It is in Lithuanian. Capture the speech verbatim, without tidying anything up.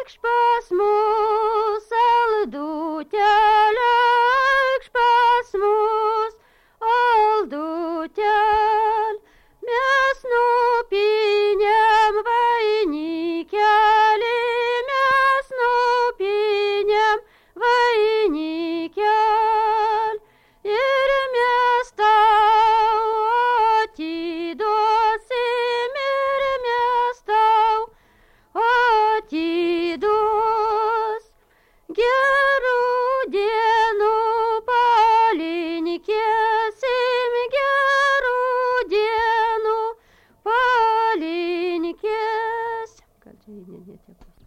lėkš pas mus, Aldutė, lėkš pas mus, Aldutė. Mes nupinėm vainikelį, mes nupinėm vainikelį ir mes tau atiduosim, ir mes tau atiduos. Gerų dienų palinkėsim, gerų dienų palinkės. Gal čia ne, ne, ne,